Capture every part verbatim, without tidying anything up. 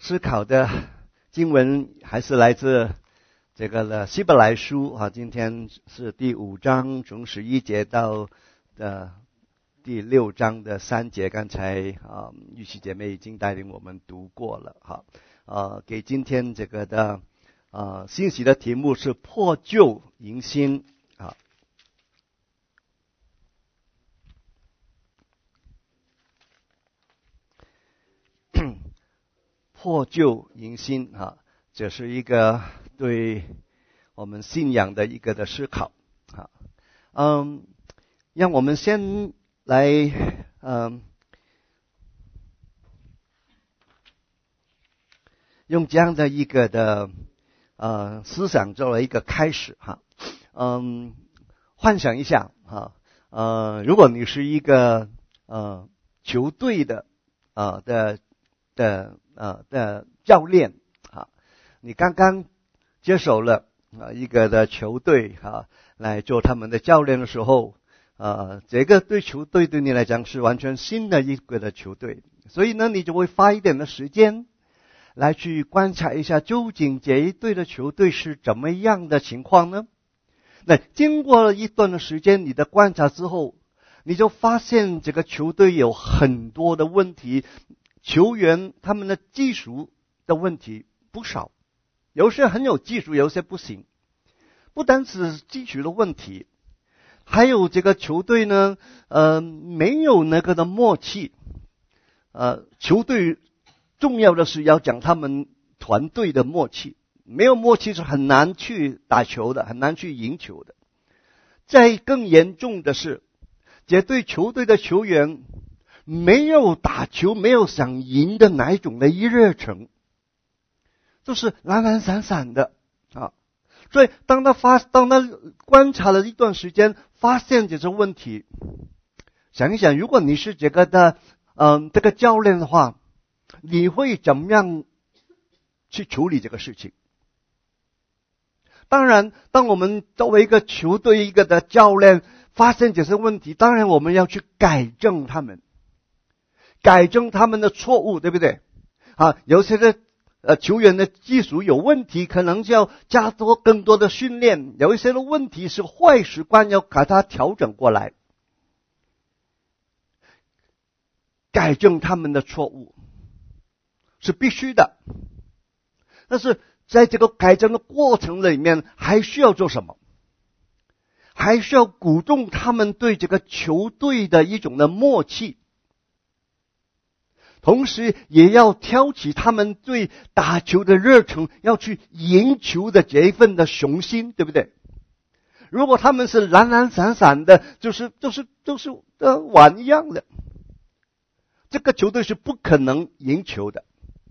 思考的经文还是来自这个的希伯来书啊，今天是第五章从十一节到的第六章的三节，刚才啊玉琪姐妹已经带领我们读过了哈。呃，给今天这个的呃信息的题目是破旧迎新啊。破旧迎新啊，这是一个对我们信仰的一个的思考啊。嗯，让我们先来嗯用这样的一个的呃思想作为一个开始哈。嗯，幻想一下哈，呃，如果你是一个呃球队的呃的的呃的教练啊，你刚刚接手了啊一个的球队啊来做他们的教练的时候，呃，这个对球队对你来讲是完全新的一个的球队，所以呢，你就会花一点的时间来去观察一下，究竟这一队的球队是怎么样的情况呢？那经过了一段的时间，你的观察之后，你就发现这个球队有很多的问题。球员他们的技术的问题不少，有些很有技术，有些不行。不单是技术的问题，还有这个球队呢，呃，没有那个的默契。呃，球队重要的是要讲他们团队的默契，没有默契是很难去打球的，很难去赢球的。再更严重的是，这对球队的球员没有打球，没有想赢的哪一种的热忱，就是懒懒散散的啊。所以当他发，当他观察了一段时间，发现这些问题，想一想，如果你是这个的，嗯，这个教练的话，你会怎么样去处理这个事情？当然，当我们作为一个球队一个的教练，发现这些问题，当然我们要去改正他们。改正他们的错误，对不对？啊，有些的呃球员的技术有问题，可能就要加多更多的训练；有一些的问题是坏习惯，要把它调整过来，改正他们的错误是必须的。但是在这个改正的过程里面，还需要做什么？还需要鼓动他们对这个球队的一种的默契。同时也要挑起他们对打球的热忱，要去赢球的这一份的雄心，对不对？如果他们是懒懒散散的，就是就是就是呃玩一样的，这个球队是不可能赢球的。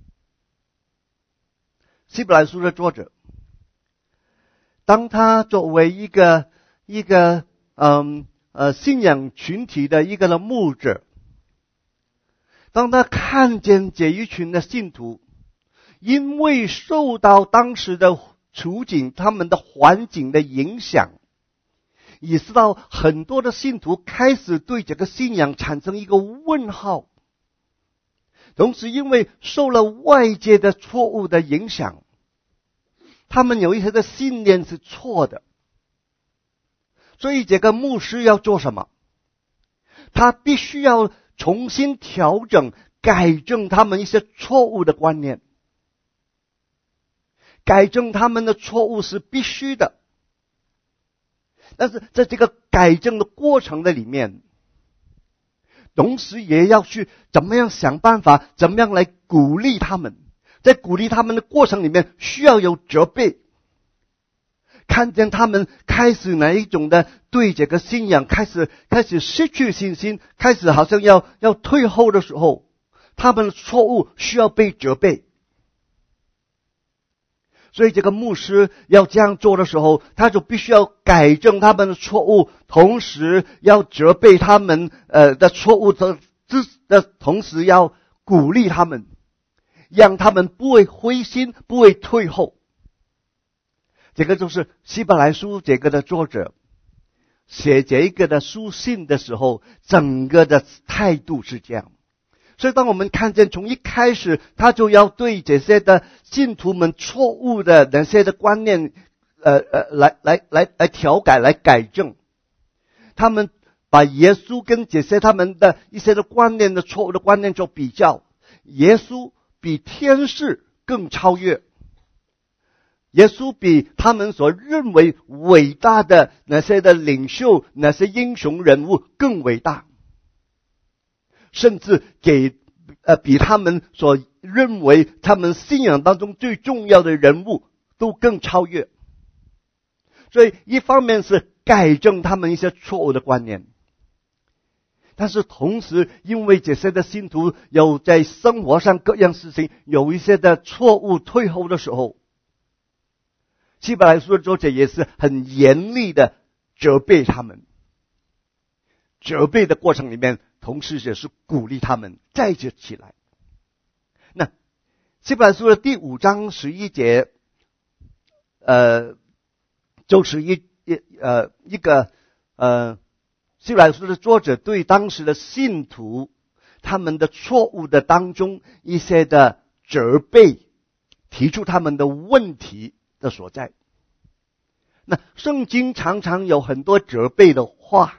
希伯来书的作者，当他作为一个一个嗯呃信仰群体的一个的牧者，当他看见这一群的信徒，因为受到当时的处境、他们的环境的影响，也知道很多的信徒开始对这个信仰产生一个问号。同时因为受了外界的错误的影响，他们有一些的信念是错的。所以这个牧师要做什么？他必须要重新调整、改正他们一些错误的观念。改正他们的错误是必须的，但是在这个改正的过程的里面，同时也要去怎么样想办法，怎么样来鼓励他们。在鼓励他们的过程里面，需要有责备。看见他们开始哪一种的对这个信仰开始开始失去信心，开始好像要要退后的时候，他们的错误需要被责备。所以这个牧师要这样做的时候，他就必须要改正他们的错误，同时要责备他们呃的错误的的同时要鼓励他们，让他们不会灰心，不会退后。这个就是希伯来书这个的作者写这个的书信的时候，整个的态度是这样。 所以当我们看见从一开始他就要对这些的信徒们错误的那些的观念呃呃来来来来调改来改正，他们把耶稣跟这些他们的一些的观念的错误的观念做比较，耶稣比天使更超越，耶稣比他们所认为伟大的那些的领袖那些英雄人物更伟大，甚至给呃比他们所认为他们信仰当中最重要的人物都更超越。所以一方面是改正他们一些错误的观念，但是同时因为这些的信徒有在生活上各样事情有一些的错误退后的时候，希伯来书的作者也是很严厉的责备他们，责备的过程里面同时也是鼓励他们再次起来。那希伯来书的第五章十一节呃就是一一呃一个呃希伯来书的作者对当时的信徒他们的错误的当中一些的责备，提出他们的问题的所在。那圣经常常有很多责备的话，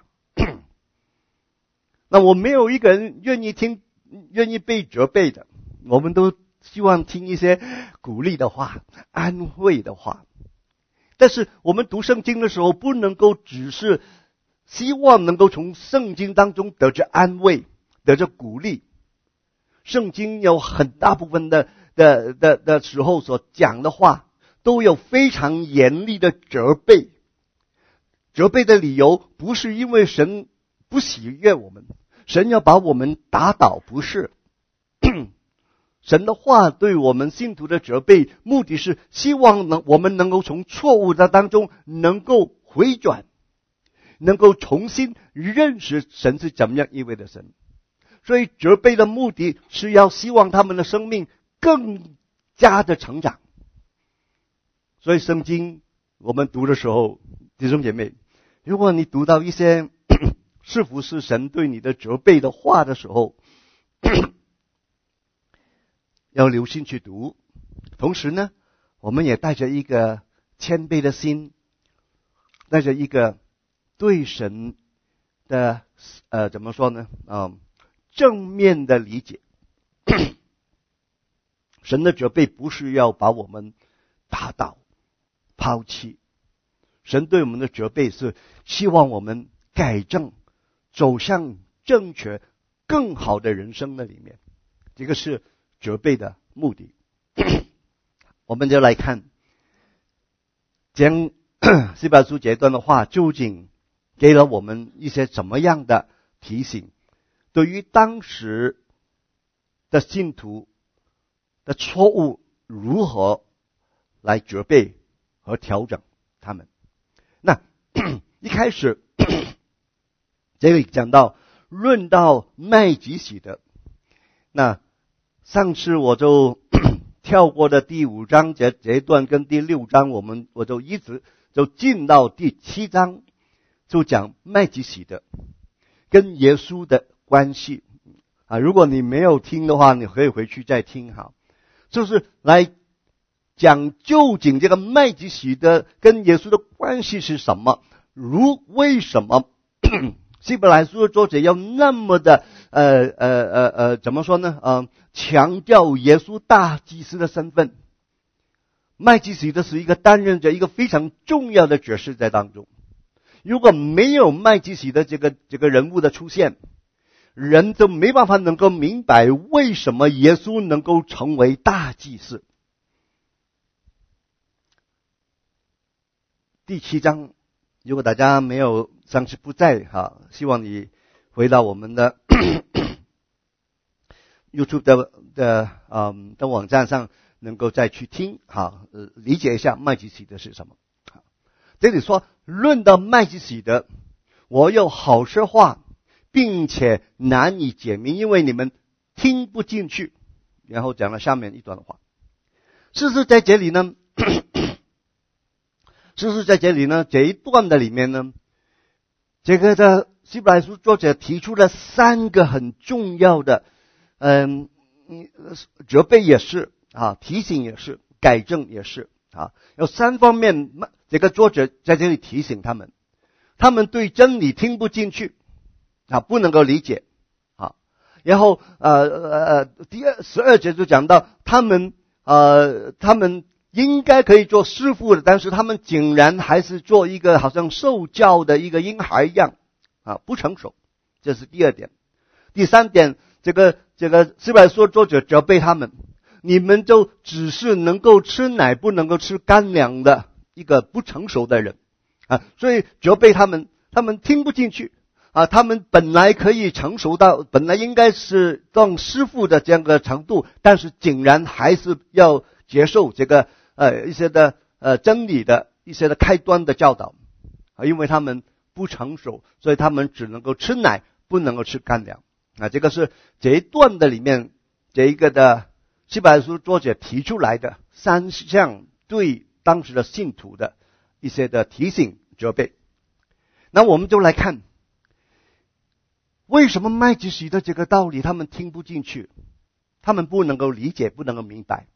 那我没有一个人愿意听愿意被责备的，我们都希望听一些鼓励的话，安慰的话。但是我们读圣经的时候不能够只是希望能够从圣经当中得着安慰，得着鼓励。圣经有很大部分的的的的时候所讲的话都有非常严厉的责备，责备的理由不是因为神不喜悦我们，神要把我们打倒，不是。神的话对我们信徒的责备，目的是希望能我们能够从错误的当中能够回转，能够重新认识神是怎么样一位的神。所以责备的目的是要希望他们的生命更加的成长。所以圣经我们读的时候，弟兄姐妹，如果你读到一些是不是神对你的责备的话的时候，要留心去读。同时呢，我们也带着一个谦卑的心，带着一个对神的呃怎么说呢啊、呃、正面的理解。神的责备不是要把我们打倒抛弃，神对我们的责备是希望我们改正，走向正确更好的人生的里面，这个是责备的目的。我们就来看将希伯来书这一段的话究竟给了我们一些怎么样的提醒，对于当时的信徒的错误如何来责备和调整他们。那一开始这里讲到论到麦基洗德，那上次我就跳过的第五章这这一段跟第六章，我们我就一直就进到第七章，就讲麦基洗德跟耶稣的关系啊。如果你没有听的话，你可以回去再听哈。就是来讲究竟这个麦基洗德跟耶稣的关系是什么，如为什么希伯来书的作者要那么的呃呃呃呃怎么说呢呃强调耶稣大祭司的身份。麦基洗德是一个担任着一个非常重要的角色在当中，如果没有麦基洗德这个这个人物的出现，人都没办法能够明白为什么耶稣能够成为大祭司。第七章，如果大家没有上次不在哈，希望你回到我们的YouTube 的的嗯的网站上，能够再去听哈，呃，理解一下麦基洗德是什么。这里说论到麦基洗德，我有好说话，并且难以解明，因为你们听不进去。然后讲了下面一段的话。事实在这里呢，事实在这里呢，这一段的里面呢，这个的希伯来书作者提出了三个很重要的嗯，责备也是啊，提醒也是，改正也是啊，有三方面。这个作者在这里提醒他们，他们对真理听不进去啊，不能够理解啊。然后呃呃，第二十二节就讲到他们呃他们应该可以做师傅的，但是他们竟然还是做一个好像受教的一个婴孩一样啊，不成熟。这是第二点。第三点，这个这个希伯来书作者责备他们，你们就只是能够吃奶不能够吃干粮的一个不成熟的人啊，所以责备他们，他们听不进去啊。他们本来可以成熟到，本来应该是当师傅的这样的程度，但是竟然还是要接受这个呃一些的呃真理的一些的开端的教导啊，因为他们不成熟，所以他们只能够吃奶，不能够吃干粮啊。这个是这一段的里面这一个的希伯来书作者提出来的三项对当时的信徒的一些的提醒责备。那我们就来看，为什么麦基洗德这个道理他们听不进去，他们不能够理解，不能够明白。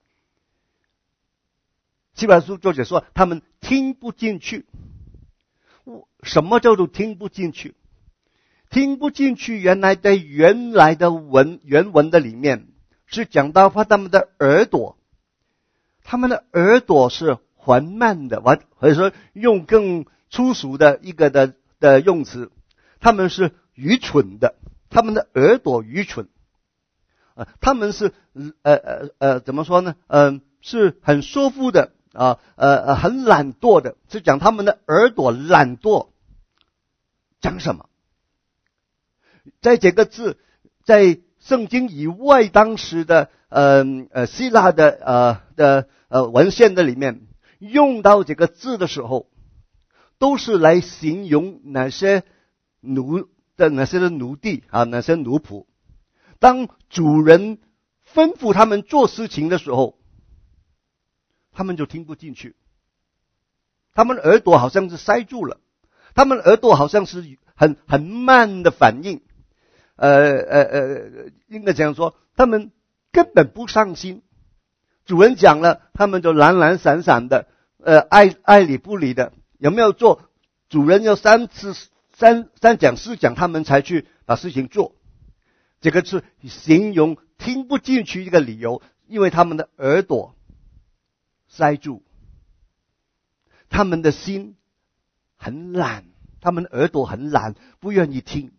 希伯来书作者说他们听不进去。什么叫做听不进去？听不进去，原来在原来的文原文的里面是讲到他们的耳朵，他们的耳朵是缓慢的，或者说用更粗俗的一个的的用词，他们是愚蠢的，他们的耳朵愚蠢，呃，他们是呃呃呃怎么说呢？嗯、呃，是很舒服的啊，呃呃很懒惰的，是讲他们的耳朵懒惰。讲什么？在这个字，在圣经以外当时的呃呃希腊的呃的呃文献的里面用到这个字的时候，都是来形容那些奴的那些的奴隶啊，那些奴仆，当主人吩咐他们做事情的时候，他们就听不进去，他们的耳朵好像是塞住了，他们的耳朵好像是很很慢的反应。呃呃呃，应该这样说，他们根本不上心。主人讲了，他们就懒懒散散的，呃，爱爱理不理的。有没有做？主人要三次三三讲四讲，他们才去把事情做。这个是形容听不进去一个理由，因为他们的耳朵塞住，他们的心很懒，他们的耳朵很懒，不愿意听。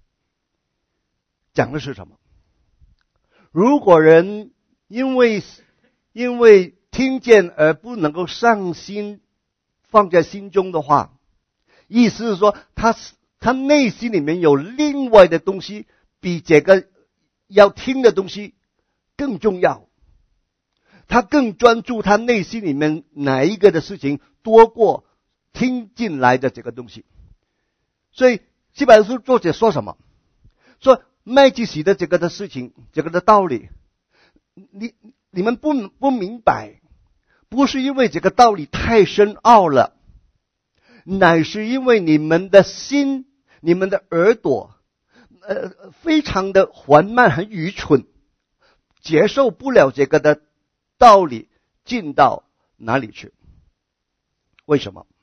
讲的是什么？如果人因为因为听见而不能够上心放在心中的话，意思是说他他内心里面有另外的东西比这个要听的东西更重要，他更专注他内心里面哪一个的事情多过听进来的这个东西。所以希伯来书作者说什么？说麦基洗德这个的事情，这个的道理，你你们不不明白，不是因为这个道理太深奥了，乃是因为你们的心，你们的耳朵，呃，非常的缓慢，很愚蠢，接受不了这个的道理进到哪里去？为什么？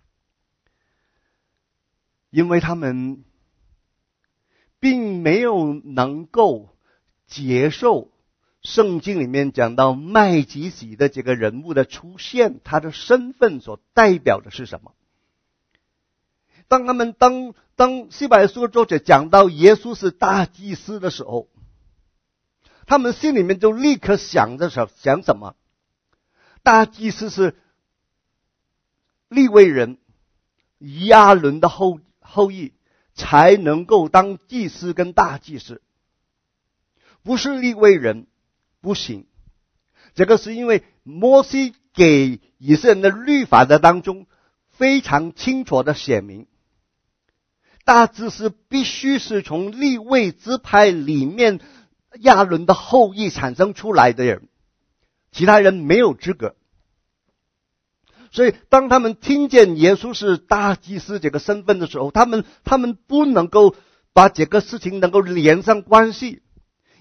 因为他们并没有能够接受圣经里面讲到麦基洗的这个人物的出现，他的身份所代表的是什么。当他们当当希伯来书作者讲到耶稣是大祭司的时候，他们心里面就立刻想着想想什么？大祭司是利未人亚伦的后后裔，才能够当祭司跟大祭司，不是利未人不行。这个是因为摩西给以色列人的律法的当中非常清楚的写明，大祭司必须是从利未支派里面亚伦的后裔产生出来的人，其他人没有资格。所以当他们听见耶稣是大祭司这个身份的时候，他们他们不能够把这个事情能够连上关系，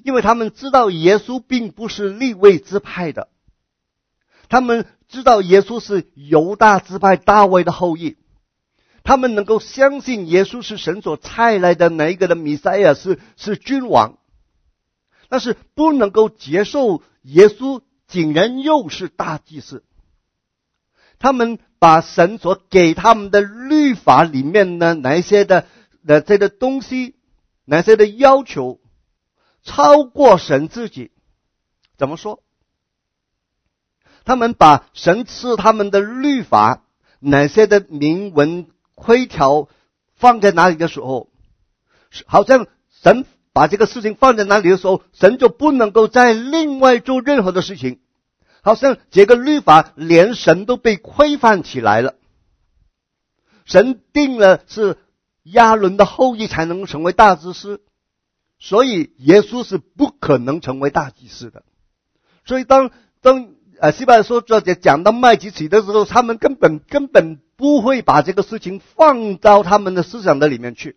因为他们知道耶稣并不是利未支派的，他们知道耶稣是犹大支派大卫的后裔，他们能够相信耶稣是神所差来的那一个的弥赛亚，是是君王，但是不能够接受耶稣竟然又是大祭司。他们把神所给他们的律法里面呢，哪一些的的这个东西，哪些的要求超过神自己。怎么说？他们把神赐他们的律法哪些的明文规条放在哪里的时候，好像神把这个事情放在哪里的时候，神就不能够再另外做任何的事情，好像这个律法连神都被规范起来了。神定了是亚伦的后裔才能成为大祭司，所以耶稣是不可能成为大祭司的。所以当当呃希伯来书作者讲到麦基洗的时候，他们根本根本不会把这个事情放到他们的思想的里面去。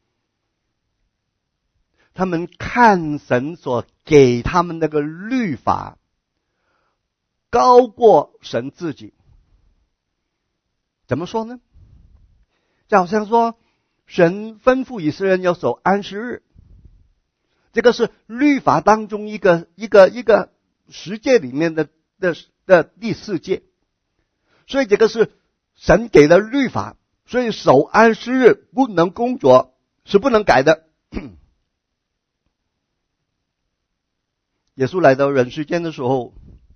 他们看神所给他们那个律法高过神自己。怎么说呢？就好像说神吩咐以色列人要守安息日，这个是律法当中一个一个一个十诫里面的的的第四诫，所以这个是神给的律法，所以守安息日不能工作，是不能改的。耶稣来到人世间的时候，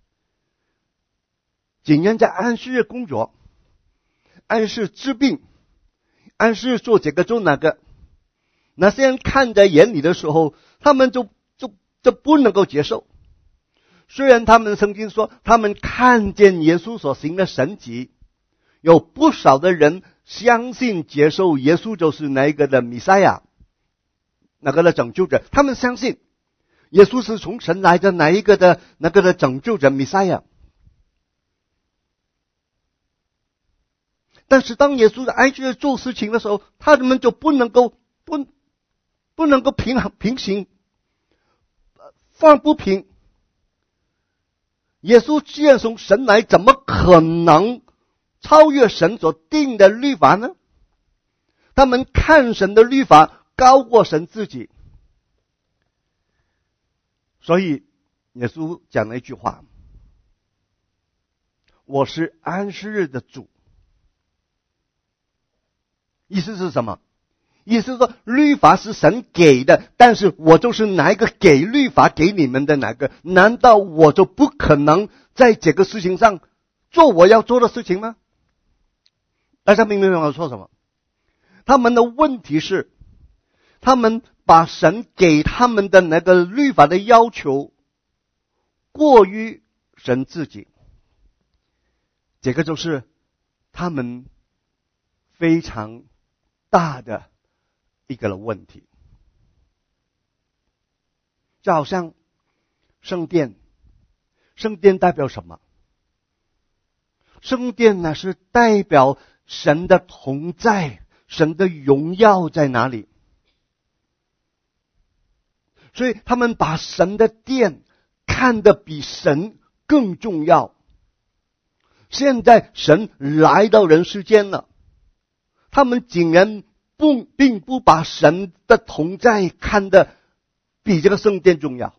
竟然在安息日工作，安息日治病，安息日做这个做那个。那些人看在眼里的时候，他们就就就不能够接受。虽然他们曾经说他们看见耶稣所行的神迹，有不少的人相信接受耶稣就是那一个的弥赛亚，那个的拯救者，他们相信耶稣是从神来的哪一个的那个的拯救者弥赛亚。但是当耶稣在安息日做事情的时候，他们就不能够不不能够平衡平行，放不平。耶稣既然从神来，怎么可能超越神所定的律法呢？他们看神的律法高过神自己。所以耶稣讲了一句话：我是安息日的主。意思是什么？意思是说律法是神给的，但是我就是哪一个给律法给你们的哪个？难道我就不可能在这个事情上做我要做的事情吗？大家明白我说什么？他们的问题是，他们把神给他们的那个律法的要求过于神自己，这个就是他们非常大的一个问题。就好像圣殿，圣殿代表什么？圣殿呢是代表神的同在，神的荣耀在哪里？所以他们把神的殿看得比神更重要。现在神来到人世间了，他们竟然不并不把神的同在看得比这个圣殿重要，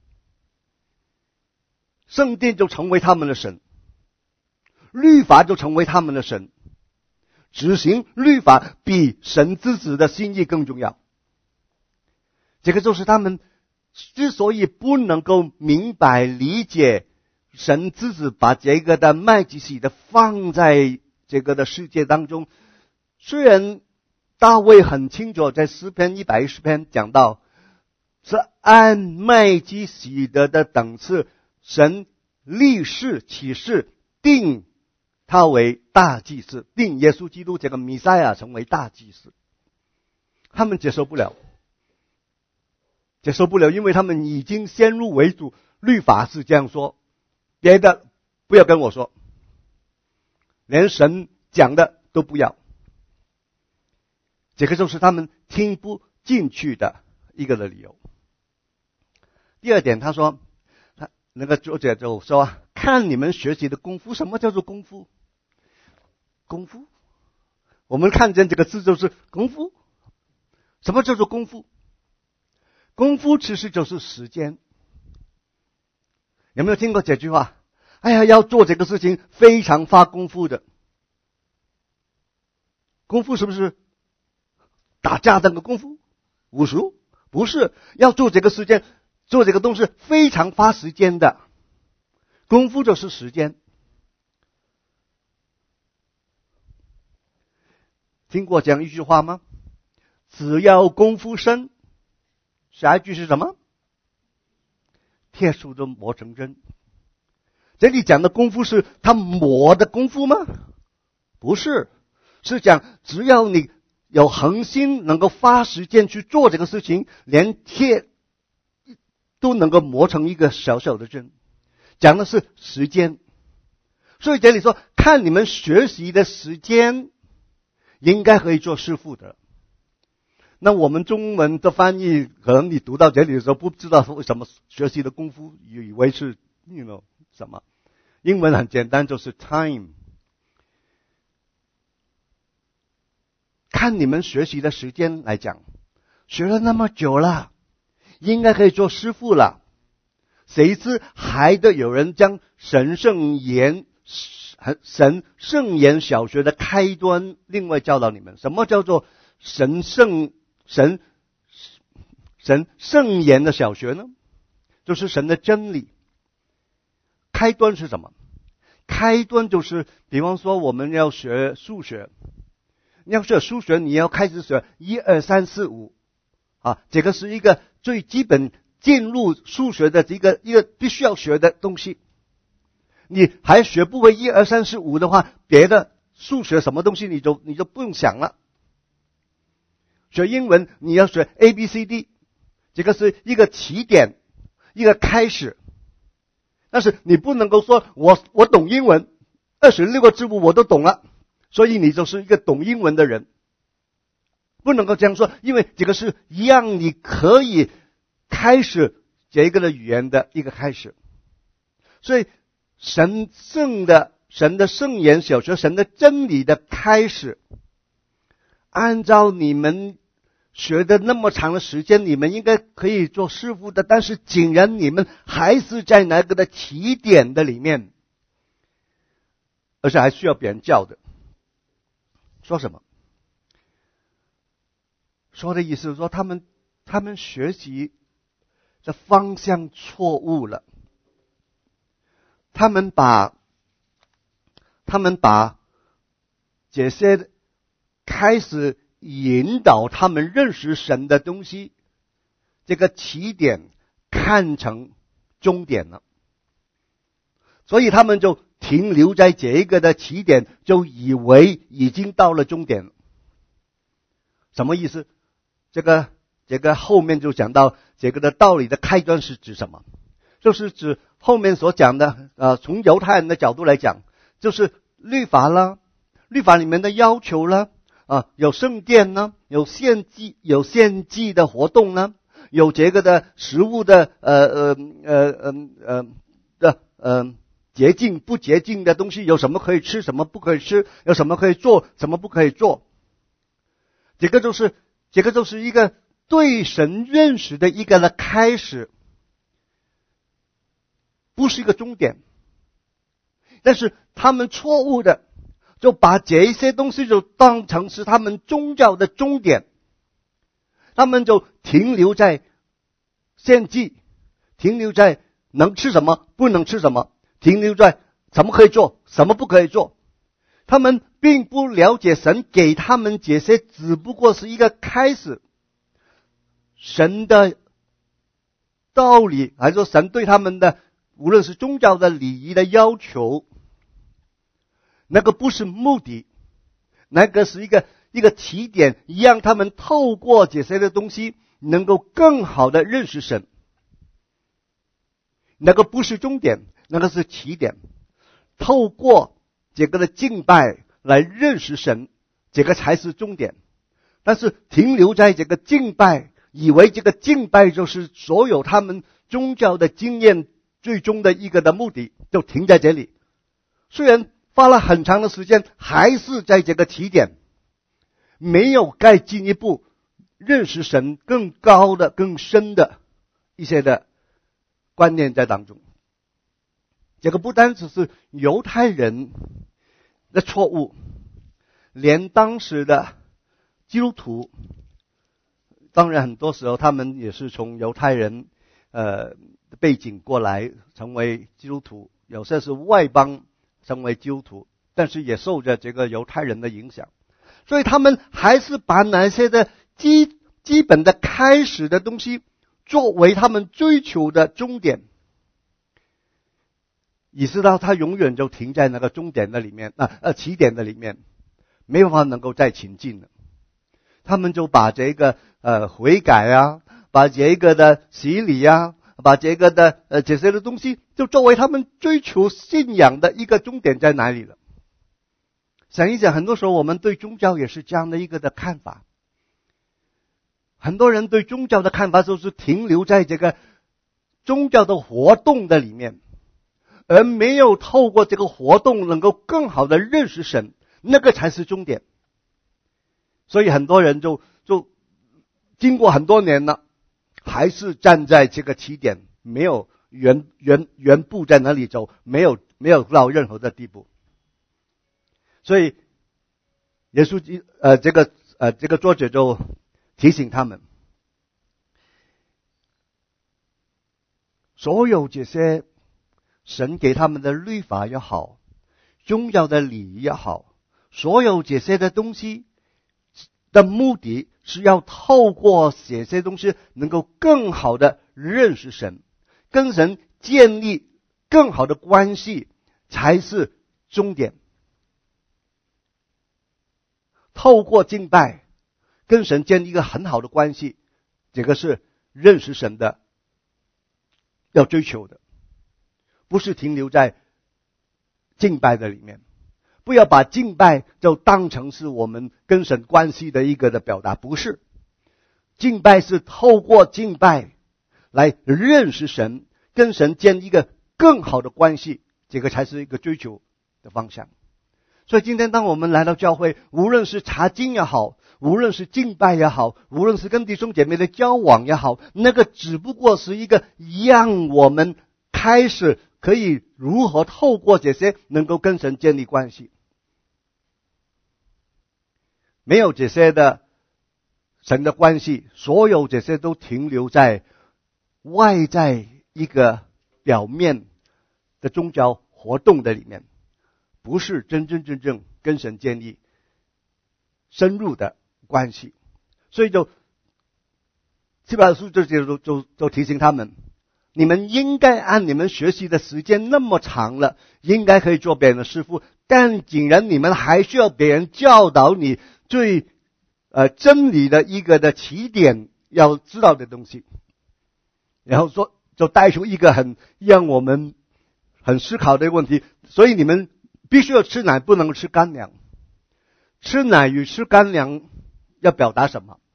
圣殿就成为他们的神，律法就成为他们的神，执行律法比神之子的心意更重要。这个就是他们之所以不能够明白理解神之子把这个的麦基洗德放在这个的世界当中。虽然大卫很清楚在诗篇一百一十篇讲到是按麦基洗德的等次，神立誓起誓定他为大祭司，定耶稣基督这个弥赛亚成为大祭司。他们接受不了，接受不了，因为他们已经先入为主，律法是这样说，别的不要跟我说，连神讲的都不要。这个就是他们听不进去的一个的理由。 第二点，他说，他那个作者就说，看你们学习的功夫。什么叫做功夫？功夫，我们看见这个字就是功夫。什么叫做功夫？功夫其实就是时间。有没有听过这句话？哎呀，要做这个事情非常花功夫的。功夫是不是打架的那个功夫？武术？不是，要做这个时间，做这个东西非常花时间的。功夫就是时间。听过这样一句话吗？只要功夫深。下一句是什么？铁杵都磨成针。这里讲的功夫是他磨的功夫吗？不是，是讲只要你有恒心，能够花时间去做这个事情，连铁都能够磨成一个小小的针。讲的是时间。所以这里说，看你们学习的时间，应该可以做师父的。那我们中文的翻译，可能你读到这里的时候，不知道为什么学习的功夫，以为是 you know 什么？英文很简单，就是 time。看你们学习的时间来讲，学了那么久了，应该可以做师父了。谁知还得有人将神圣言神圣言小学的开端另外教导你们。什么叫做神圣神神圣言的小学呢？就是神的真理。开端是什么？开端就是比方说我们要学数学，你要学数学，你要开始学一二三四五啊，这个是一个最基本进入数学的一个一个必须要学的东西。你还学不会一二三四五的话，别的数学什么东西你就你就不用想了。学英文你要学 A B C D， 这个是一个起点，一个开始。但是你不能够说我我懂英文，二十六个字母我都懂了，所以你就是一个懂英文的人。不能够这样说，因为这个是一样，你可以开始这个的语言的一个开始。所以神圣的神的圣言小学，神的真理的开始，按照你们学的那么长的时间，你们应该可以做师父的，但是竟然你们还是在那个的起点的里面，而且还需要别人教的。说什么？说的意思是说他们他们学习的方向错误了，他们把他们把这些开始引导他们认识神的东西，这个起点看成终点了，所以他们就停留在这个的起点，就以为已经到了终点了。什么意思？这个这个后面就讲到这个的道理的开端是指什么？就是指后面所讲的，呃，从犹太人的角度来讲，就是律法啦，律法里面的要求啦。啊，有圣殿呢，有献祭，有献祭的活动呢，有这个的食物的呃呃呃呃呃的呃洁净不洁净的东西，有什么可以吃，什么不可以吃，有什么可以做，什么不可以做。这个就是这个就是一个对神认识的一个的开始，不是一个终点。但是他们错误的就把这些东西就当成是他们宗教的终点，他们就停留在献祭，停留在能吃什么不能吃什么，停留在什么可以做什么不可以做。他们并不了解神给他们这些只不过是一个开始，神的道理，还是说神对他们的无论是宗教的礼仪的要求，那个不是目的，那个是一个一个起点，让他们透过这些的东西能够更好的认识神。那个不是终点，那个是起点。透过这个的敬拜来认识神，这个才是终点。但是停留在这个敬拜，以为这个敬拜就是所有他们宗教的经验最终的一个的目的就停在这里。虽然花了很长的时间，还是在这个起点，没有再进一步认识神更高的更深的一些的观念在当中。这个不单只是犹太人的错误，连当时的基督徒，当然很多时候他们也是从犹太人呃背景过来成为基督徒，有些是外邦成为基督徒，但是也受着这个犹太人的影响，所以他们还是把那些的基基本的开始的东西作为他们追求的终点，以致到他永远就停在那个终点的里面，啊呃起点的里面，没有办法能够再前进了。他们就把这个呃悔改啊，把这个的洗礼啊，把这个的呃这些的东西，就作为他们追求信仰的一个终点在哪里了。想一想，很多时候我们对宗教也是这样的一个的看法。很多人对宗教的看法就是停留在这个宗教的活动的里面，而没有透过这个活动能够更好的认识神，那个才是终点。所以很多人就就经过很多年了，还是站在这个起点，没有原原原步在那里走，没有没有到任何的地步。所以耶稣呃这个呃这个作者就提醒他们，所有这些神给他们的律法也好，宗教的礼仪也好，所有这些的东西的目的是要透过这些东西能够更好的认识神，跟神建立更好的关系才是终点。透过敬拜跟神建立一个很好的关系，这个是认识神的要追求的，不是停留在敬拜的里面。不要把敬拜就当成是我们跟神关系的一个的表达，不是。敬拜是透过敬拜来认识神，跟神建立一个更好的关系，这个才是一个追求的方向。所以今天当我们来到教会，无论是查经也好，无论是敬拜也好，无论是跟弟兄姐妹的交往也好，那个只不过是一个让我们开始可以如何透过这些能够跟神建立关系。没有这些的神的关系，所有这些都停留在外在一个表面的宗教活动的里面，不是真真正正跟神建立深入的关系。所以就希伯来书就就就就提醒他们，你们应该按你们学习的时间那么长了，应该可以做别人的师傅，但竟然你们还需要别人教导你最呃真理的一个的起点要知道的东西。然后说就带出一个很让我们很思考的问题，所以你们必须要吃奶，不能吃干粮。吃奶与吃干粮要表达什么？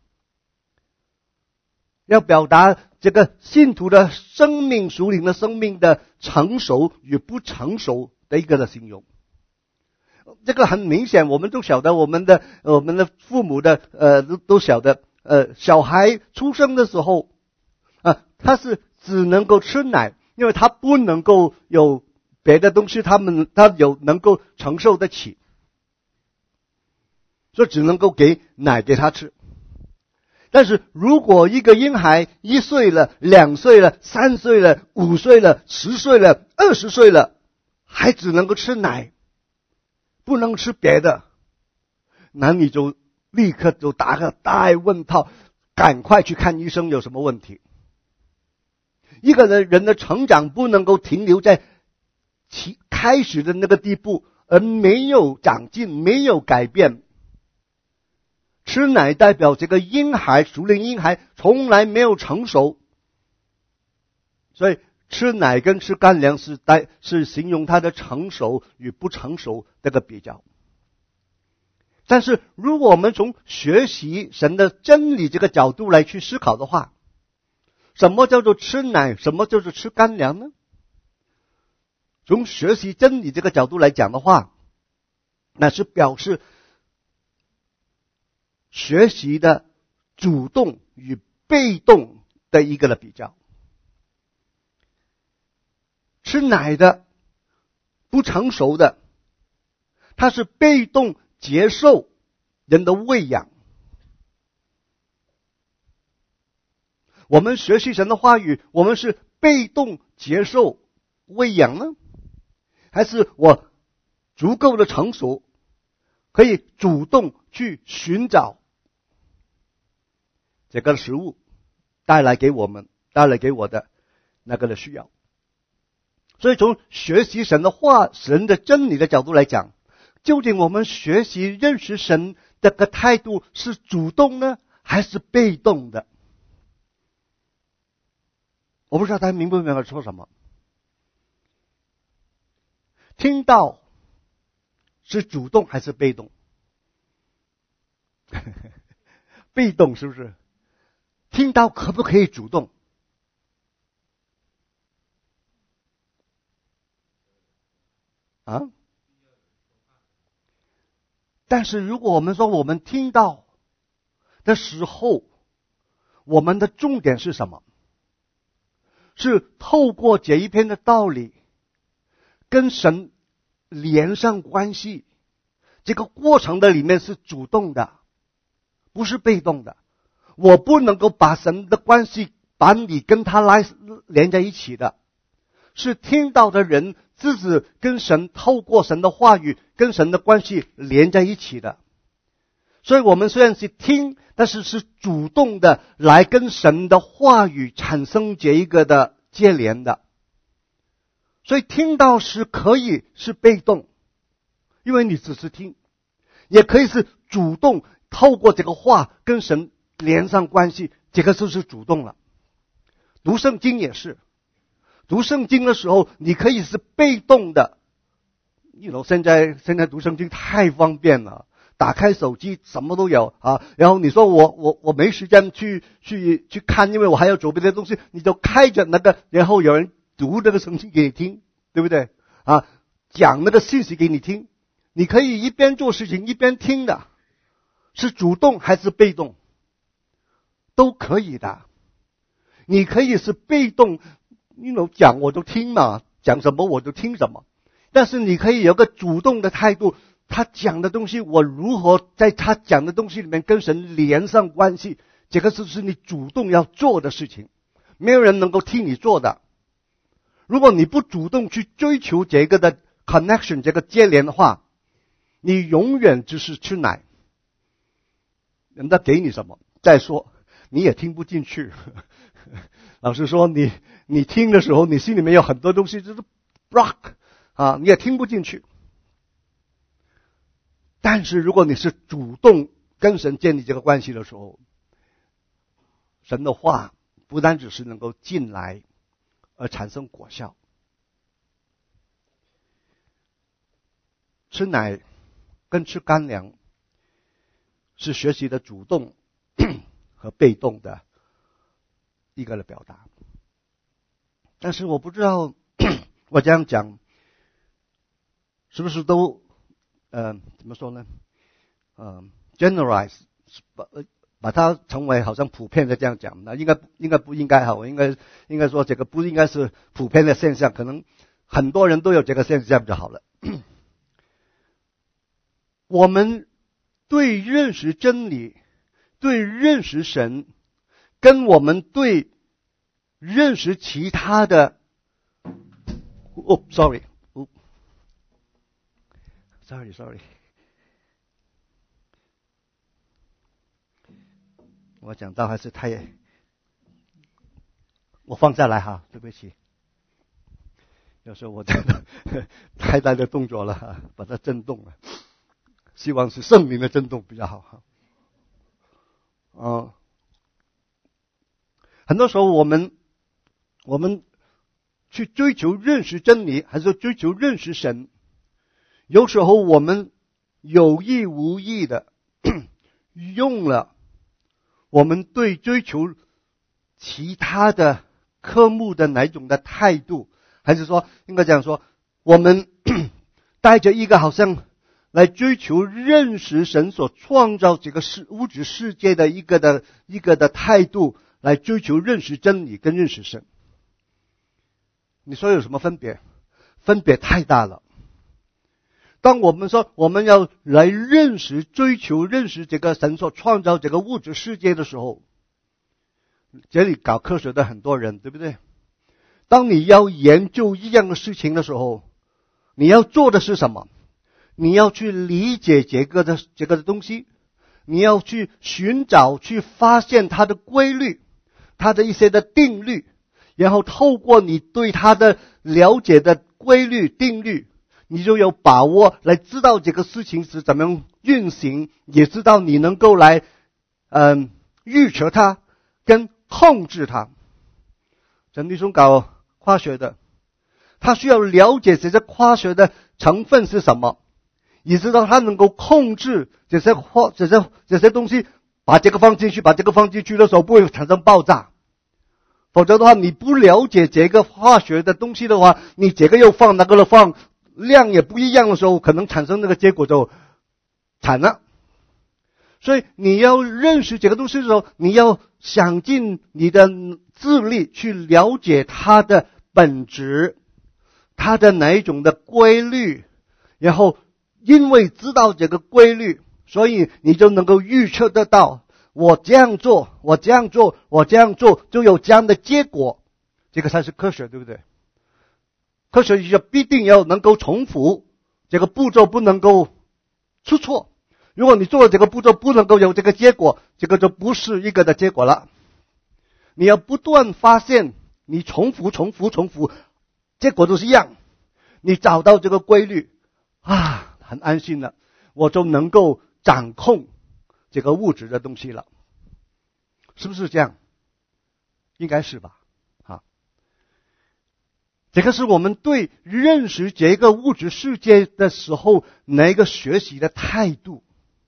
要表达这个信徒的生命，属灵的生命的成熟与不成熟的一个的形容。这个很明显，我们都晓得，我们的我们的父母的呃都都晓得，呃小孩出生的时候啊、呃，他是只能够吃奶，因为他不能够有别的东西，他们他有能够承受得起，所以只能够给奶给他吃。但是如果一个婴孩一岁了、两岁了、三岁了、五岁了、十岁了、二十岁了，还只能够吃奶，不能吃别的，那你就立刻就打个大问号，赶快去看医生，有什么问题？一个人人的成长不能够停留在其开始的那个地步，而没有长进，没有改变。吃奶代表这个婴孩，属灵婴孩从来没有成熟，所以吃奶跟吃干粮是带是形容他的成熟与不成熟这个比较。但是如果我们从学习神的真理这个角度来去思考的话， 什么叫做吃奶？什么叫做吃干粮呢？从学习真理这个角度来讲的话，那是表示学习的主动与被动的一个的比较。吃奶的不成熟的，他是被动接受人的喂养。我们学习神的话语，我们是被动接受喂养呢，还是我足够的成熟，可以主动去寻找这个食物带来给我们带来给我的那个的需要？所以从学习神的话、神的真理的角度来讲，究竟我们学习认识神的个态度是主动呢，还是被动的？我不知道大家明不明白我说什么。听到是主动还是被动？被动是不是？听到可不可以主动？啊？但是如果我们说我们听到的时候，我们的重点是什么？是透过这一篇的道理跟神连上关系，这个过程的里面是主动的，不是被动的。我不能够把神的关系把你跟他来连在一起的，是听到的人自己跟神透过神的话语跟神的关系连在一起的。所以我们虽然是听，但是是主动的来跟神的话语产生这一个的接连的。所以听到是可以是被动，因为你只是听，也可以是主动透过这个话跟神连上关系，这个就是主动了。读圣经也是，读圣经的时候你可以是被动的。you know, 现在现在读圣经太方便了，打开手机什么都有啊。然后你说我我我没时间去去去看，因为我还要做别的东西，你就开着那个，然后有人读那个圣经给你听，对不对啊？讲那个信息给你听，你可以一边做事情一边听的，是主动还是被动？都可以的。你可以是被动，you know, 讲我都听嘛，讲什么我都听什么。但是你可以有个主动的态度，他讲的东西我如何在他讲的东西里面跟神连上关系，这个就是你主动要做的事情，没有人能够替你做的。如果你不主动去追求这个的 connection 这个接连的话，你永远只是吃奶，人家给你什么再说你也听不进去。老实说，你你听的时候你心里面有很多东西就是 block 啊，你也听不进去。但是如果你是主动跟神建立这个关系的时候，神的话不单只是能够进来而产生果效。吃奶跟吃干粮是学习的主动和被动的一个的表达。但是我不知道我这样讲是不是都呃怎么说呢呃 generalize 把把它成为好像普遍的这样讲，那应该应该不应该哈？我应该应该说这个不应该是普遍的现象，可能很多人都有这个现象就好了。我们对认识真理，对认识神，跟我们对认识其他的，哦 ，sorry， 哦 ，sorry sorry， 我讲到还是太，我放下来哈，对不起，有时候我真的太大的动作了哈，把它震动了。希望是圣灵的震动比较好哈。嗯，很多时候我们我们去追求认识真理，还是追求认识神，有时候我们有意无意的用了我们对追求其他的科目的哪一种的态度，还是说应该讲说，我们带着一个好像来追求认识神所创造这个世物质世界的一个的一个的态度，来追求认识真理跟认识神？你说有什么分别？分别太大了。当我们说我们要来认识、追求认识这个神所创造这个物质世界的时候，这里搞科学的很多人，对不对？当你要研究一样的事情的时候，你要做的是什么？你要去理解这个的这个的东西，你要去寻找、去发现它的规律，它的一些的定律，然后透过你对它的了解的规律、定律，你就有把握来知道这个事情是怎么样运行，也知道你能够来嗯、呃、预测它跟控制它。陈立松搞化学的，他需要了解这些化学的成分是什么，也知道他能够控制这些化这些这些东西，把这个放进去，把这个放进去的时候不会产生爆炸。否则的话，你不了解这个化学的东西的话，你这个又放，那个又放，量也不一样的时候，可能产生那个结果就惨了。所以你要认识这个东西的时候，你要想尽你的智力去了解它的本质，它的哪一种的规律，然后因为知道这个规律，所以你就能够预测得到，我这样做，我这样做，我这样做，就有这样的结果。这个才是科学，对不对？科学就必定要能够重复，这个步骤不能够出错。如果你做了这个步骤不能够有这个结果，这个就不是一个的结果了。你要不断发现，你重复重复重复，结果都是一样。你找到这个规律啊，很安心了，我就能够掌控这个物质的东西了。是不是这样？应该是吧。啊，这个是我们对认识这个物质世界的时候哪一个学习的态度。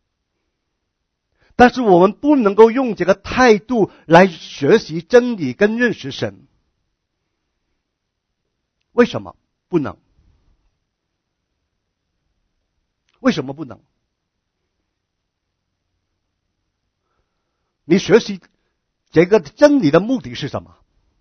但是我们不能够用这个态度来学习真理跟认识神。为什么不能？为什么不能？你学习这个真理的目的是什么？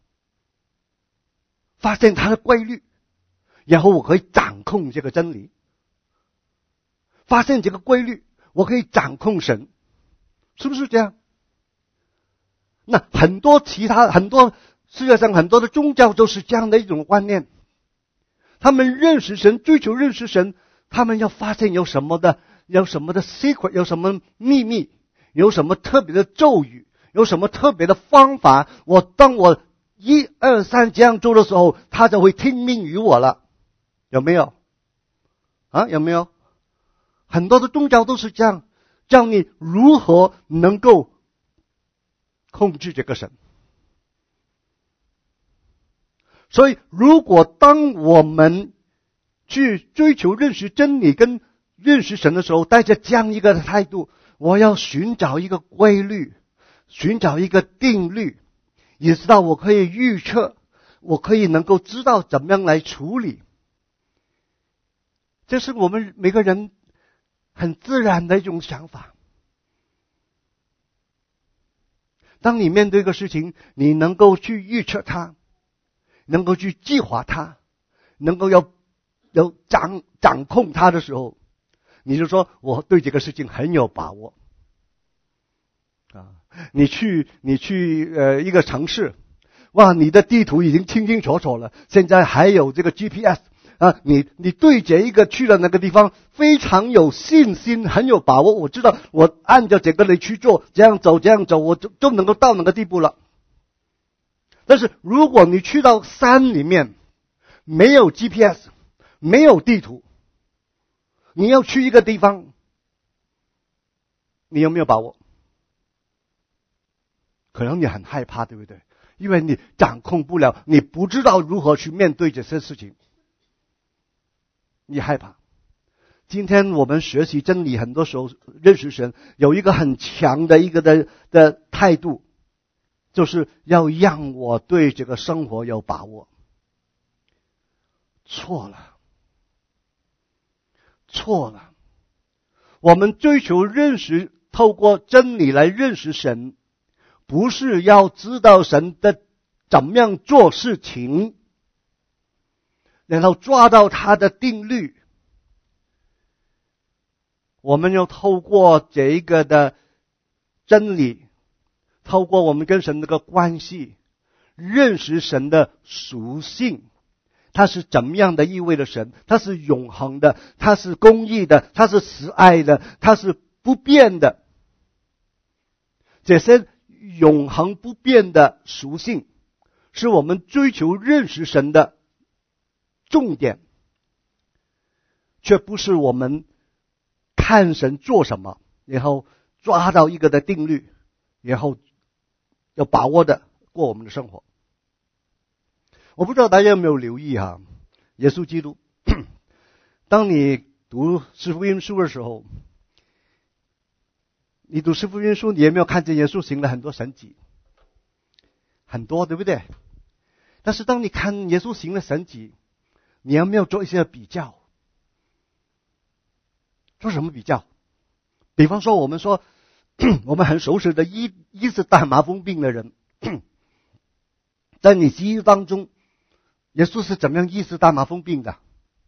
发现它的规律，然后我可以掌控这个真理。发现这个规律，我可以掌控神。是不是这样？那很多其他很多世界上很多的宗教都是这样的一种观念。他们认识神，追求认识神，他们要发现有什么的有什么的 secret， 有什么秘密，有什么特别的咒语，有什么特别的方法，我当我一二三这样做的时候，他就会听命于我了。有没有？啊，有没有？很多的宗教都是这样，教你如何能够控制这个神。所以如果当我们去追求认识真理跟认识神的时候，带着这样一个态度，我要寻找一个规律，寻找一个定律，也知道我可以预测，我可以能够知道怎么样来处理。这是我们每个人很自然的一种想法。当你面对一个事情，你能够去预测它，能够去计划它，能够要要掌掌控它的时候，你就说我对这个事情很有把握啊！你去你去呃一个城市，哇，你的地图已经清清楚楚了，现在还有这个 G P S 啊，你你对这一个去了那个地方非常有信心，很有把握。我知道我按照这个来去做，这样走这样走，我就就能够到那个地步了。但是如果你去到山里面，没有 G P S， 没有地图，你要去一个地方，你有没有把握？可能你很害怕，对不对？因为你掌控不了，你不知道如何去面对这些事情，你害怕。今天我们学习真理，很多时候认识神有一个很强的一个的的态度， 就是要让我对这个生活有把握。错了，错了。我们追求认识，透过真理来认识神，不是要知道神的怎么样做事情，然后抓到他的定律。我们要透过这一个的真理，透过我们跟神这个关系，认识神的属性。他是怎么样的一位的神？他是永恒的，他是公义的，他是慈爱的，他是不变的。这些永恒不变的属性，是我们追求认识神的重点，却不是我们看神做什么，然后抓到一个的定律，然后要把握的过我们的生活。我不知道大家有没有留意哈，耶稣基督，当你读四福音书的时候，你读四福音书，你有没有看见耶稣行了很多神迹？很多，对不对？但是当你看耶稣行了神迹，你有没有做一些比较？做什么比较？比方说，我们说我们很熟悉的医医治大麻风病的人，在你记忆当中，耶稣是怎么样医治大麻风病的？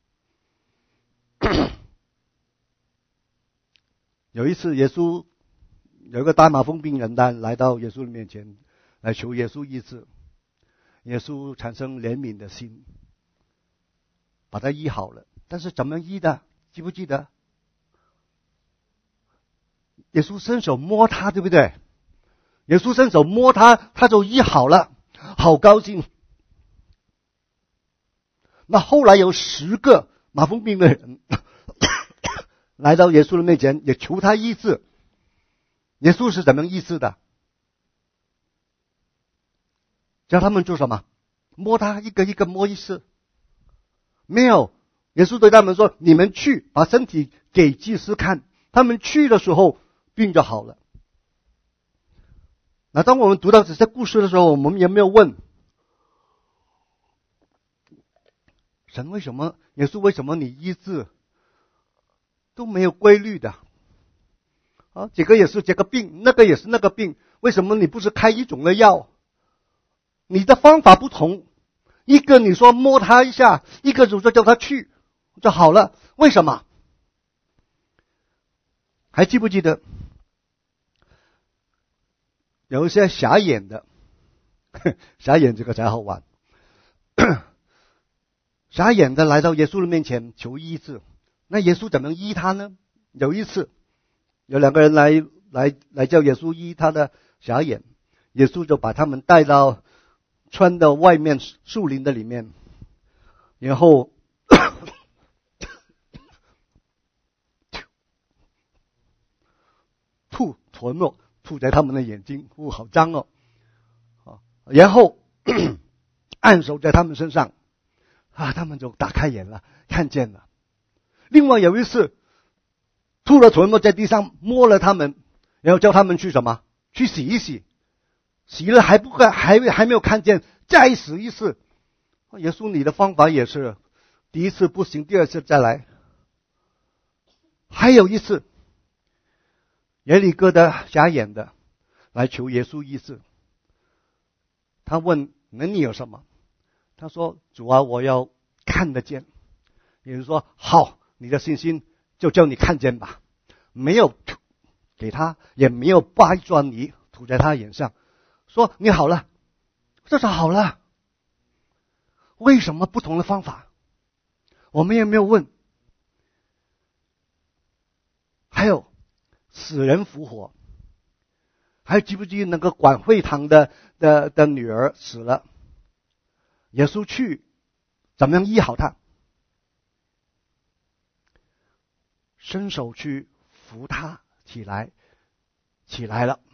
有一次，耶稣有一个大麻风病人呢，来到耶稣的面前，来求耶稣医治。耶稣产生怜悯的心，把他医好了。但是怎么医的？记不记得？耶稣伸手摸他，对不对？耶稣伸手摸他，他就医好了，好高兴。那后来有十个麻风病的人来到耶稣的面前，也求他医治。耶稣是怎么样医治的？叫他们做什么？摸他，一个一个摸一次。没有，耶稣对他们说：“你们去，把身体给祭司看。”他们去的时候，病就好了。那当我们读到这些故事的时候，我们有没有问神为什么？耶稣为什么你医治都没有规律的？啊，这个也是这个病，那个也是那个病，为什么你不是开一种的药？你的方法不同，一个你说摸他一下，一个就说叫他去就好了，为什么？还记不记得有一些瞎眼的，瞎眼这个才好玩。瞎眼的来到耶稣的面前求医治，那耶稣怎么医他呢？有一次有两个人来来来叫耶稣医他的瞎眼，耶稣就把他们带到村的外面树林的里面，然后吐唾沫吐在他们的眼睛，哦，好脏哦！然后按手在他们身上，啊，他们就打开眼了，看见了。另外有一次，吐了唾沫在地上，摸了他们，然后叫他们去什么？去洗一洗。洗了还不还还没有看见，再洗一次。耶稣，你的方法也是，第一次不行，第二次再来。还有一次，耶利哥的瞎眼的来求耶稣医治。他问：“那你有什么？”他说：“主啊，我要看得见。”也就是说，好，你的信心就叫你看见吧。没有给他，也没有把一砖泥涂在他眼上，说你好了，这是好了。为什么不同的方法？我们也没有问。还有死人复活，还记不记得那个管会堂的的的女儿死了？耶稣去怎么样医好他？伸手去扶他起来，起来了。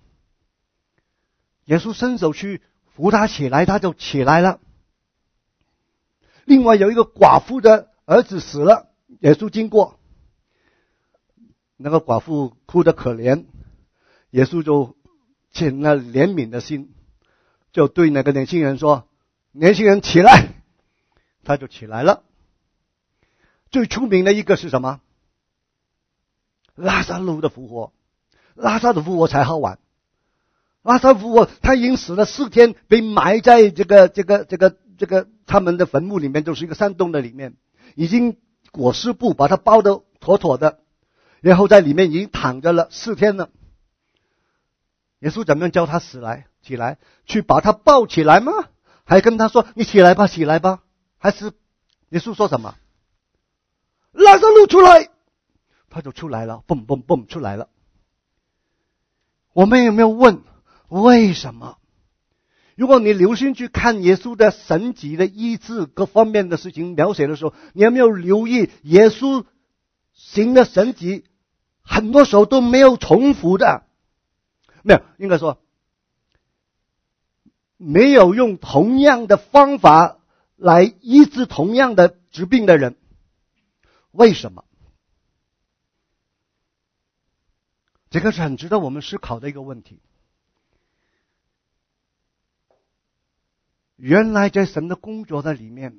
耶稣伸手去扶他起来，他就起来了。另外有一个寡妇的儿子死了，耶稣经过，那个寡妇哭得可怜，耶稣就起了怜悯的心， 就对那个年轻人说：年轻人起来。他就起来了。最出名的一个是什么？拉撒路的复活。拉撒路的复活才好玩。拉撒路复活，他已经死了四天，被埋在这个这个这个这个他们的坟墓里面，就是一个山洞的里面，已经裹尸布把他包得妥妥的，然后在里面已经躺着了四天了。耶稣怎么样叫他死来起来，去把他抱起来吗？还跟他说：你起来吧，起来吧。还是耶稣说什么？拉撒路出来，他就出来了，蹦蹦蹦出来了。我们有没有问为什么？如果你留心去看耶稣的神迹的医治各方面的事情描写的时候，你有没有留意耶稣行的神迹很多时候都没有重复的？没有，应该说没有用同样的方法来医治同样的疾病的人。为什么？这个是很值得我们思考的一个问题。原来在神的工作的里面，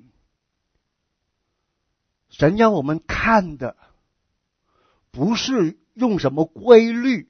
神要我们看的不是用什么规律，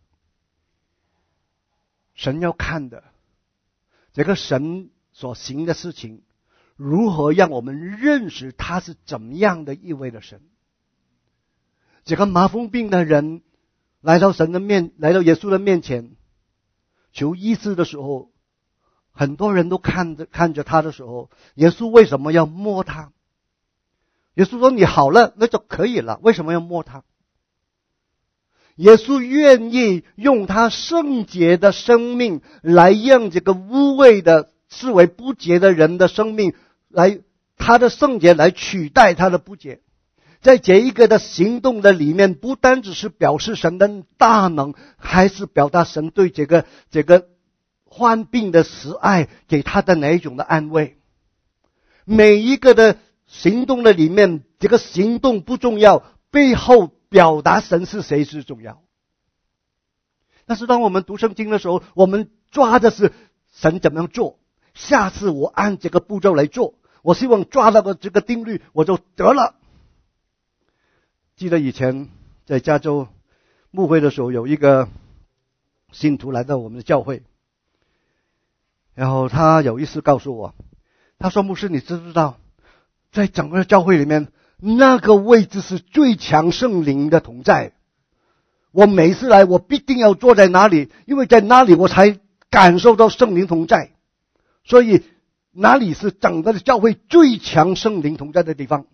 神要看的这个神所行的事情，如何让我们认识他是怎么样的一位的神。这个麻风病的人来到神的面，来到耶稣的面前求医治的时候，很多人都看着看着他的时候，耶稣为什么要摸他？耶稣说：你好了，那就可以了，为什么要摸他？耶稣愿意用他圣洁的生命来让这个污秽的视为不洁的人的生命，来他的圣洁来取代他的不洁。在这一个的行动的里面，不单只是表示神的大能，还是表达神对这个这个患病的慈爱，给他的哪一种的安慰。每一个的行动的里面，这个行动不重要，背后表达神是谁是重要。但是当我们读圣经的时候，我们抓的是神怎么样做，下次我按这个步骤来做，我希望抓到个这个定律我就得了。记得以前在加州牧会的时候，有一个信徒来到我们的教会，然后他有一次告诉我，他说：牧师，你知不知道在整个教会里面，那个位置是最强圣灵的同在，我每次来我必定要坐在哪里，因为在那里我才感受到圣灵同在，所以哪里是整个的教会最强圣灵同在的地方。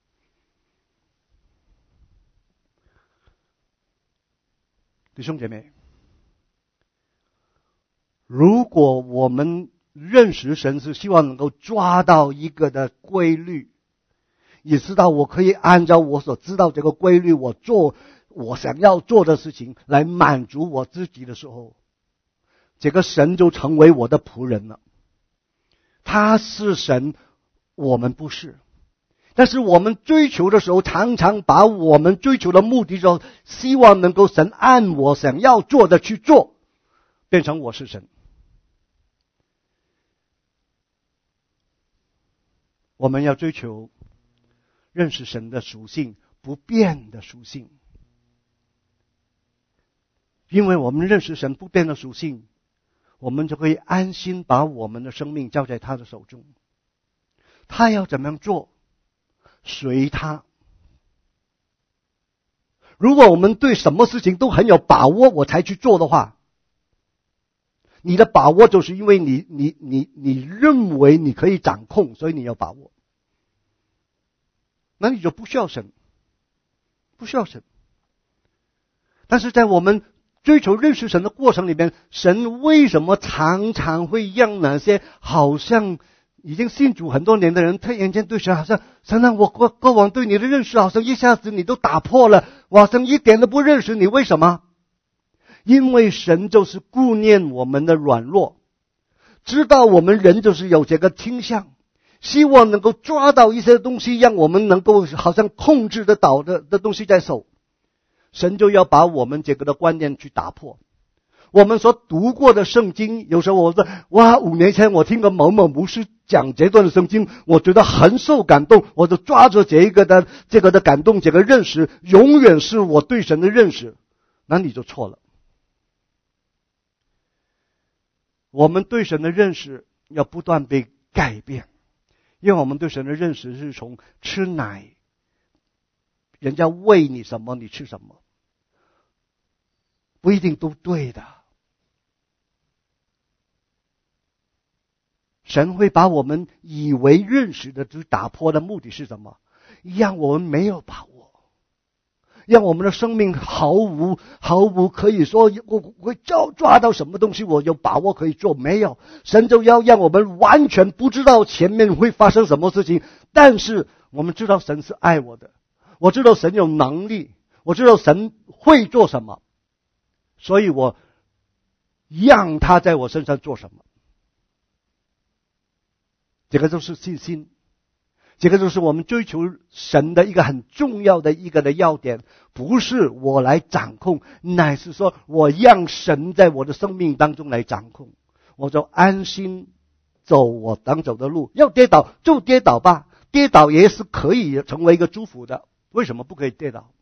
弟兄姐妹，如果我们认识神是希望能够抓到一个的规律，也知道我可以按照我所知道这个规律，我做我想要做的事情来满足我自己的时候，这个神就成为我的仆人了。他是神，我们不是。但是我们追求的时候，常常把我们追求的目的说，希望能够神按我想要做的去做，变成我是神。我们要追求认识神的属性，不变的属性。因为我们认识神不变的属性，我们就可以安心把我们的生命交在他的手中。他要怎么样做，随他。如果我们对什么事情都很有把握我才去做的话，你的把握就是因为你你你你认为你可以掌控，所以你要把握，那你就不需要神，不需要神。但是在我们追求认识神的过程里面，神为什么常常会让那些好像已经信主很多年的人，突然间对神好像，神啊，我过过往对你的认识好像一下子你都打破了，我好像一点都不认识你，为什么？因为神就是顾念我们的软弱，知道我们人就是有这个倾向，希望能够抓到一些东西，让我们能够好像控制得到的的东西在手，神就要把我们这个的观念去打破。 我们所读过的圣经，有时候我说，哇，五年前我听过某某牧师讲这段的圣经，我觉得很受感动，我就抓着这一个的这个的感动，这个认识永远是我对神的认识，那你就错了。我们对神的认识要不断被改变，因为我们对神的认识是从吃奶，人家喂你什么你吃什么，不一定都对的。神会把我们以为认识的就打破的目的是什么？让我们没有把握，让我们的生命毫无毫无可以说我会抓抓到什么东西我有把握可以做，没有。神就要让我们完全不知道前面会发生什么事情，但是我们知道神是爱我的，我知道神有能力，我知道神会做什么，所以我让他在我身上做什么。这个就是信心，这个就是我们追求神的一个很重要的一个的要点，不是我来掌控，乃是说我让神在我的生命当中来掌控，我就安心走我当走的路。要跌倒就跌倒吧，跌倒也是可以成为一个祝福的，为什么不可以跌倒？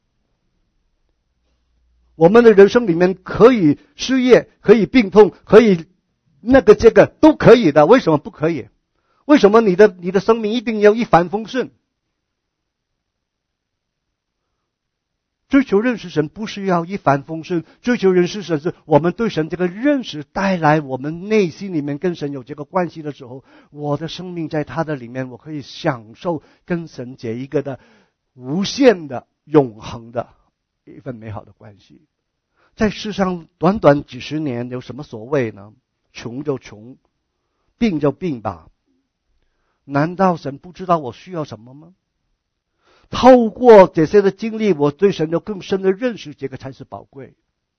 我们的人生里面可以失业，可以病痛，可以那个这个都可以的，为什么不可以？为什么你的你的生命一定要一帆风顺？追求认识神不是要一帆风顺，追求认识神是我们对神这个认识带来我们内心里面跟神有这个关系的时候，我的生命在他的里面，我可以享受跟神这一个的无限的永恒的一份美好的关系。在世上短短几十年有什么所谓呢？穷就穷，病就病吧。难道神不知道我需要什么吗？透过这些的经历，我对神有更深的认识，这个才是宝贵。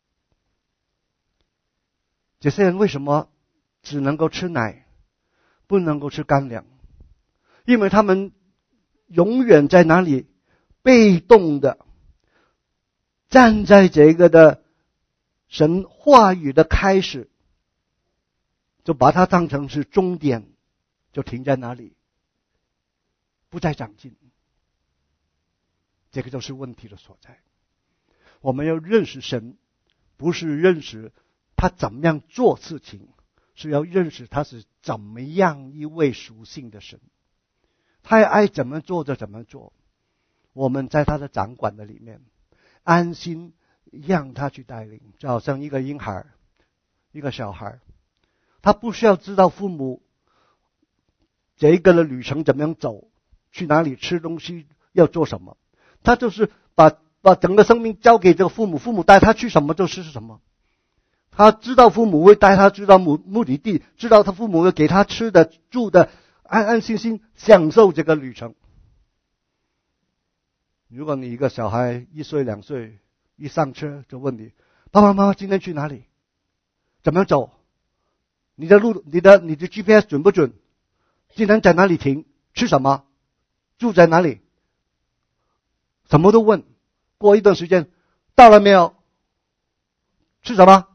这些人为什么只能够吃奶，不能够吃干粮？因为他们永远在哪里被动的站在这个的神话语的开始，就把它当成是终点，就停在哪里，不再长进。这个就是问题的所在。我们要认识神，不是认识他怎么样做事情，是要认识他是怎么样一位属性的神。他爱怎么做就怎么做，我们在他的掌管的里面安心让他去带领。就好像一个婴孩，一个小孩，他不需要知道父母这一个的旅程怎么样走，去哪里吃东西，要做什么，他就是把把整个生命交给这个父母，父母带他去什么就是什么。他知道父母会带他知道目目的地，知道他父母会给他吃的住的，安安心心享受这个旅程。如果你一个小孩一岁两岁，一上车就问你，爸爸妈妈今天去哪里，怎么走，你的路你的你的 G P S 准不准，今天在哪里停，吃什么，住在哪里，什么都问。过一段时间，到了没有，吃什么，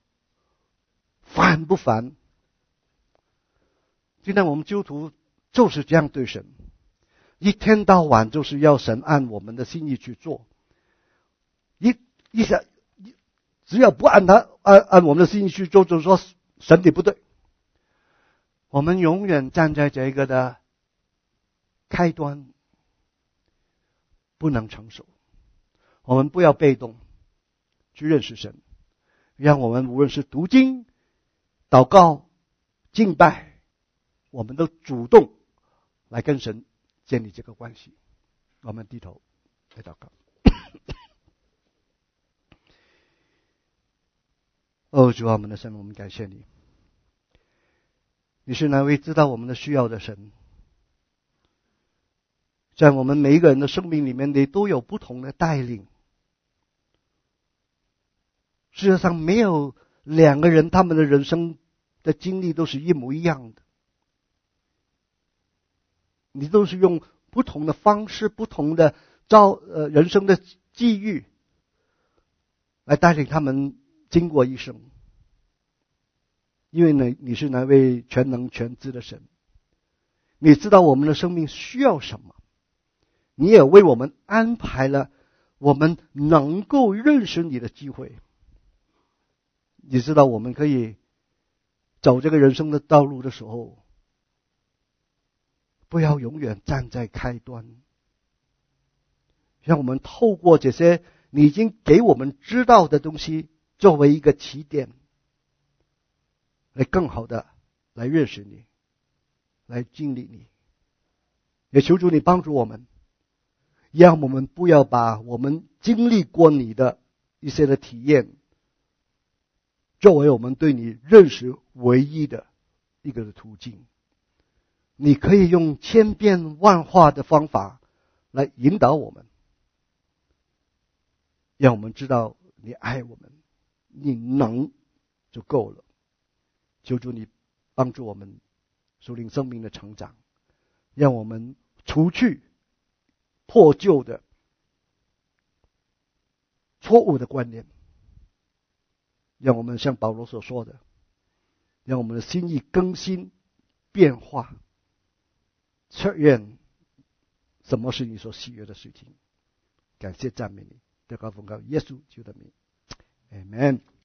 烦不烦？今天我们基督徒就是这样对神，一天到晚就是要神按我们的心意去做。一一下，只要不按他按按我们的心意去做，就是说神理不对。我们永远站在这个的开端，不能成熟。我们不要被动去认识神，让我们无论是读经、祷告、敬拜，我们都主动来跟神建立这个关系。我们低头来祷告。哦，主啊，我们的神，我们感谢你，你是那位知道我们的需要的神。在我们每一个人的生命里面，你都有不同的带领。事实上，没有两个人他们的人生的经历都是一模一样的，你都是用不同的方式、不同的遭呃人生的际遇来带领他们经过一生。 因为呢，你是那位全能全知的神，你知道我们的生命需要什么，你也为我们安排了我们能够认识你的机会。你知道我们可以走这个人生的道路的时候，不要永远站在开端，让我们透过这些你已经给我们知道的东西作为一个起点，来更好的来认识你，来经历你。也求主你帮助我们，让我们不要把我们经历过你的一些的体验作为我们对你认识唯一的一个的途径。你可以用千变万化的方法来引导我们，让我们知道你爱我们，你能就够了。求主你帮助我们属灵生命的成长，让我们除去破旧的错误的观念，让我们像保罗所说的，让我们的心意更新变化，确认什么是你所喜悦的事情。感谢赞美你，祷告奉靠耶稣基督的名 Amen。